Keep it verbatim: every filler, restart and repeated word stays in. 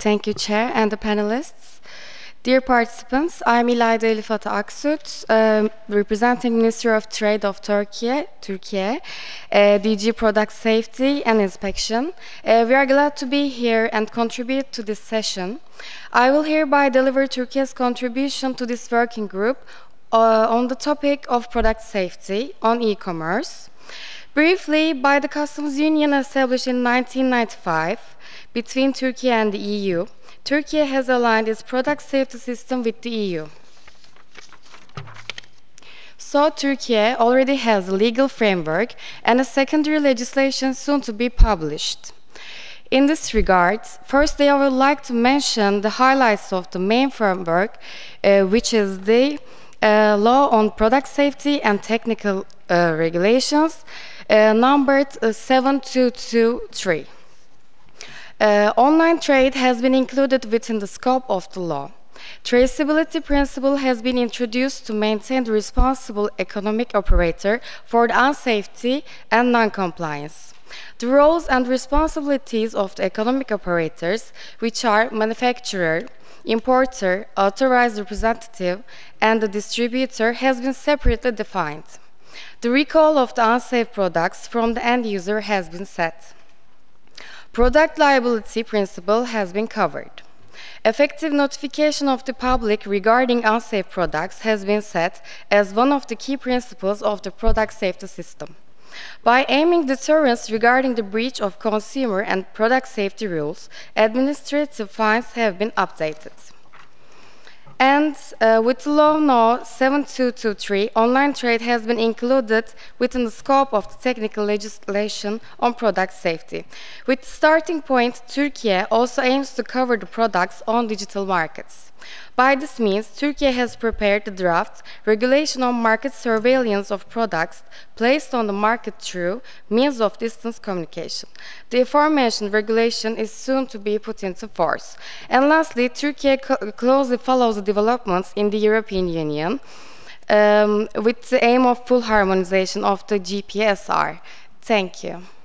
Thank you, Chair, and the panelists. Dear participants, I'm İlayda Elifat Aksut, um, representing Ministry of Trade of Turkey, Turkey, uh, D G Product Safety and Inspection. Uh, we are glad to be here and contribute to this session. I will hereby deliver Turkey's contribution to this working group uh, on the topic of product safety on e-commerce. Briefly, by the Customs Union established in nineteen ninety-five between Turkey and the E U, Turkey has aligned its product safety system with the E U. So Turkey already has a legal framework and a secondary legislation soon to be published. In this regard, firstly, I would like to mention the highlights of the main framework, uh, which is the uh, Law on Product Safety and Technical uh, Regulations, uh, numbered uh, seven two two three. Uh, online trade has been included within the scope of the law. Traceability principle has been introduced to maintain the responsible economic operator for the unsafety and non-compliance. The roles and responsibilities of the economic operators, which are manufacturer, importer, authorized representative, and the distributor, has been separately defined. The recall of the unsafe products from the end user has been set. Product liability principle has been covered. Effective notification of the public regarding unsafe products has been set as one of the key principles of the product safety system. By aiming deterrence regarding the breach of consumer and product safety rules, administrative fines have been updated. And uh, with the law now seven two two three, online trade has been included within the scope of the technical legislation on product safety. With the starting point, Turkey also aims to cover the products on digital markets. By this means, Turkey has prepared the draft regulation on market surveillance of products placed on the market through means of distance communication. The aforementioned regulation is soon to be put into force. And lastly, Turkey co closely follows the developments in the European Union um, with the aim of full harmonization of the G P S R. Thank you.